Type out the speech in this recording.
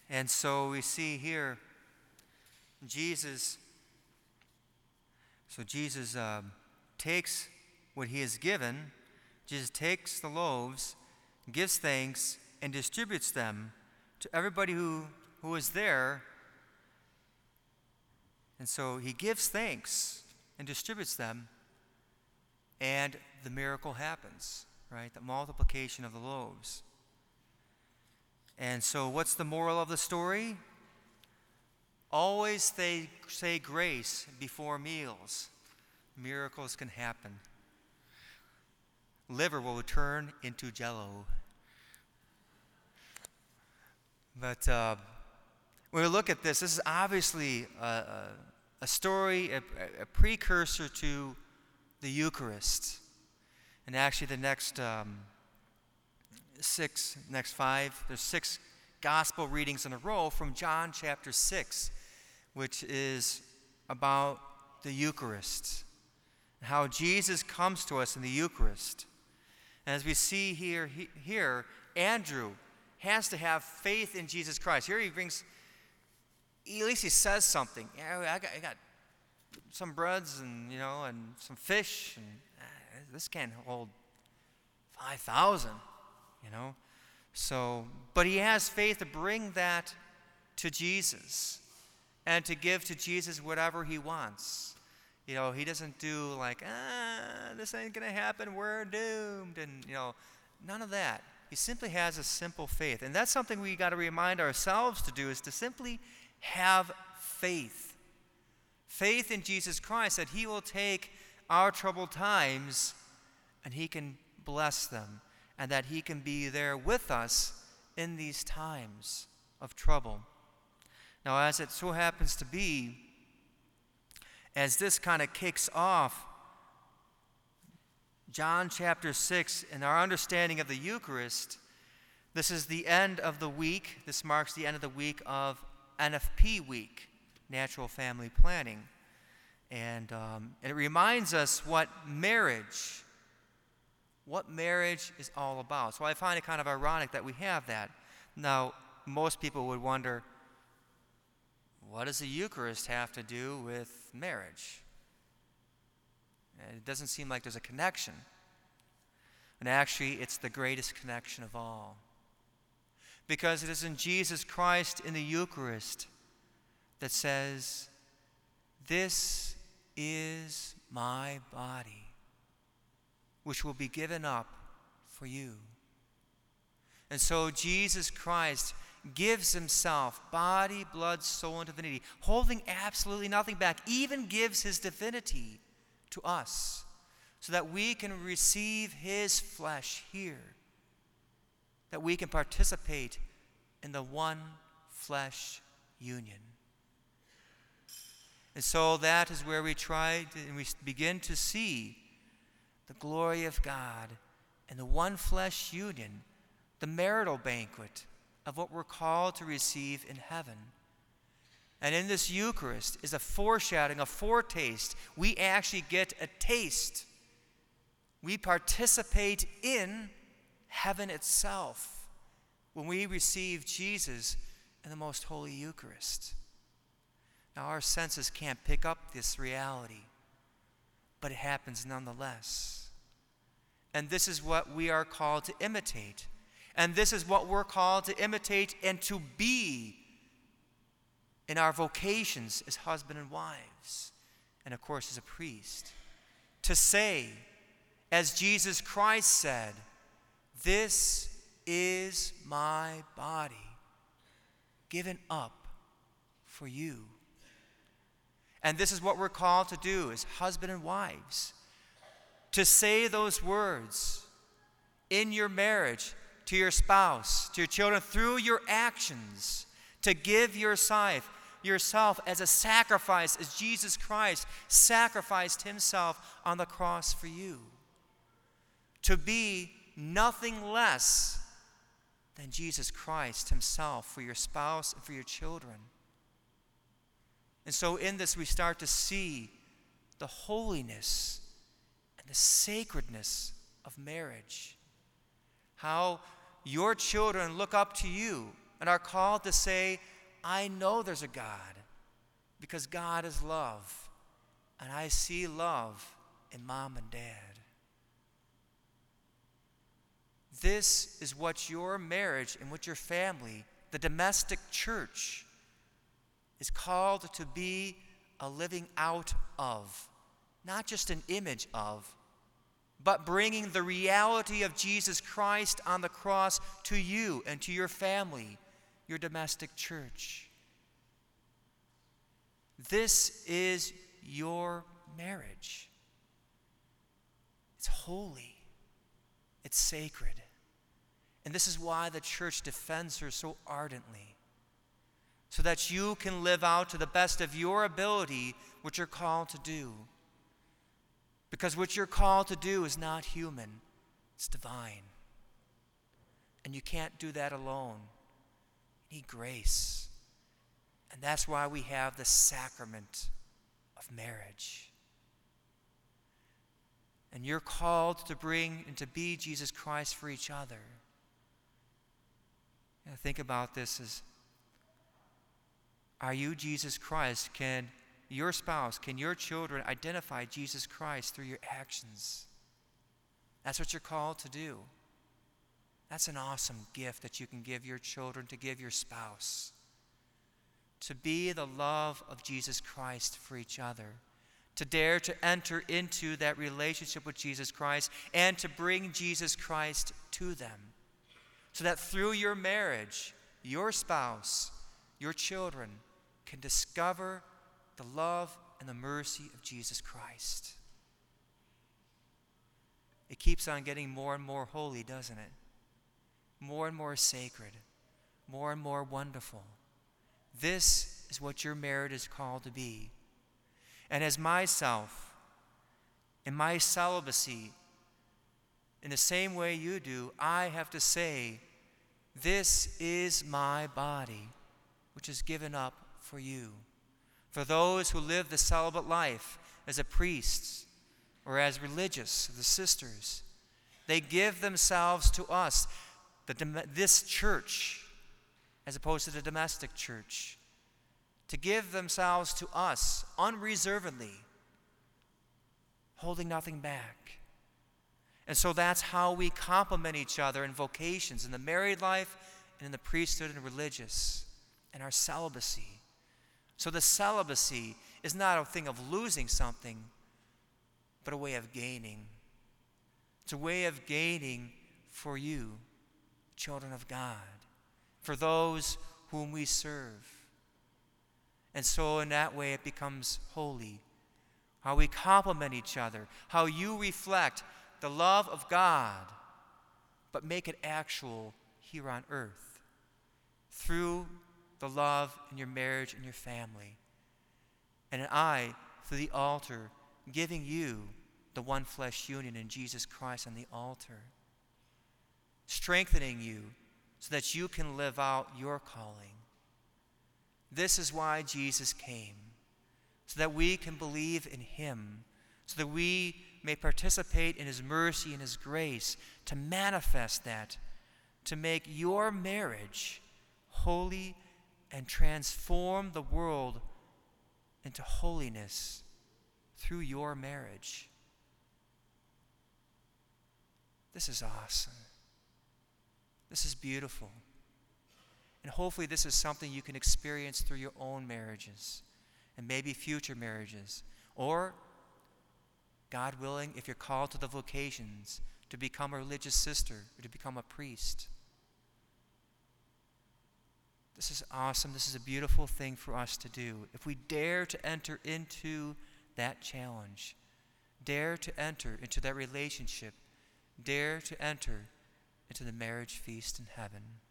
And so we see here Jesus takes what he has given. Jesus takes the loaves, gives thanks, and distributes them to everybody who is there. And so he gives thanks and distributes them, and the miracle happens, right? The multiplication of the loaves. And so what's the moral of the story? Always say grace before meals. Miracles can happen. Liver will turn into Jell-O. But when we look at this is obviously a story, a precursor to the Eucharist. And actually the next five, there's 6 gospel readings in a row from John chapter 6, which is about the Eucharist, how Jesus comes to us in the Eucharist. And as we see here, Andrew has to have faith in Jesus Christ. Here at least he says something. I got some breads and some fish, and this can't hold 5,000, So, but he has faith to bring that to Jesus and to give to Jesus whatever he wants. He doesn't do like, this ain't going to happen, we're doomed, and, none of that. He simply has a simple faith. And that's something we got to remind ourselves to do, is to simply have faith. Faith in Jesus Christ, that he will take our troubled times and he can bless them, and that he can be there with us in these times of trouble. Now, as it so happens to be, as this kind of kicks off John chapter 6 and our understanding of the Eucharist, this is the end of the week. This marks the end of the week of NFP week, Natural Family Planning. And it reminds us what marriage is all about. So I find it kind of ironic that we have that. Now, most people would wonder, what does the Eucharist have to do with marriage? It doesn't seem like there's a connection. And actually, it's the greatest connection of all. Because it is in Jesus Christ in the Eucharist that says, "This is my body, which will be given up for you." And so Jesus Christ gives himself, body, blood, soul, and divinity, holding absolutely nothing back, even gives his divinity to us, so that we can receive his flesh here, that we can participate in the one flesh union. And so that is where we begin to see the glory of God and the one flesh union, the marital banquet of what we're called to receive in heaven. And in this Eucharist is a foreshadowing, a foretaste. We actually get a taste. We participate in heaven itself when we receive Jesus in the most holy Eucharist. Now, our senses can't pick up this reality, but it happens nonetheless. And this is what we are called to imitate. And this is what we're called to imitate and to be in our vocations as husband and wives, and of course as a priest. To say, as Jesus Christ said, "This is my body, given up for you." And this is what we're called to do as husband and wives. To say those words in your marriage, to your spouse, to your children, through your actions, to give yourself as a sacrifice, as Jesus Christ sacrificed himself on the cross for you. To be nothing less than Jesus Christ himself for your spouse and for your children. And so in this we start to see the holiness and the sacredness of marriage. How your children look up to you and are called to say, I know there's a God because God is love, and I see love in mom and dad. This is what your marriage and what your family, the domestic church, is called to be a living out of. Not just an image of, but bringing the reality of Jesus Christ on the cross to you and to your family, your domestic church. This is your marriage. It's holy. It's sacred. And this is why the church defends her so ardently, so that you can live out to the best of your ability what you're called to do. Because what you're called to do is not human, it's divine. And you can't do that alone. You need grace. And that's why we have the sacrament of marriage. And you're called to bring and to be Jesus Christ for each other. Think about this as, are you Jesus Christ? Can your spouse, can your children identify Jesus Christ through your actions? That's what you're called to do. That's an awesome gift that you can give your children, to give your spouse. To be the love of Jesus Christ for each other. To dare to enter into that relationship with Jesus Christ and to bring Jesus Christ to them. So that through your marriage, your spouse, your children can discover the love and the mercy of Jesus Christ. It keeps on getting more and more holy, doesn't it? More and more sacred, more and more wonderful. This is what your marriage is called to be. And as myself, in my celibacy, in the same way you do, I have to say, this is my body, which is given up for you. For those who live the celibate life as a priest or as religious, the sisters, they give themselves to us, this church, as opposed to the domestic church, to give themselves to us unreservedly, holding nothing back. And so that's how we complement each other in vocations, in the married life and in the priesthood and religious, and our celibacy. So the celibacy is not a thing of losing something, but a way of gaining. It's a way of gaining for you, children of God, for those whom we serve. And so in that way it becomes holy. How we complement each other, how you reflect the love of God, but make it actual here on earth through the love in your marriage and your family. And I, through the altar, giving you the one flesh union in Jesus Christ on the altar, strengthening you so that you can live out your calling. This is why Jesus came, so that we can believe in him, so that we may participate in his mercy and his grace, to manifest that, to make your marriage holy and transform the world into holiness through your marriage. This is awesome. This is beautiful. And hopefully this is something you can experience through your own marriages and maybe future marriages. Or, God willing, if you're called to the vocations, to become a religious sister or to become a priest. This is awesome. This is a beautiful thing for us to do. If we dare to enter into that challenge, dare to enter into that relationship, dare to enter into the marriage feast in heaven.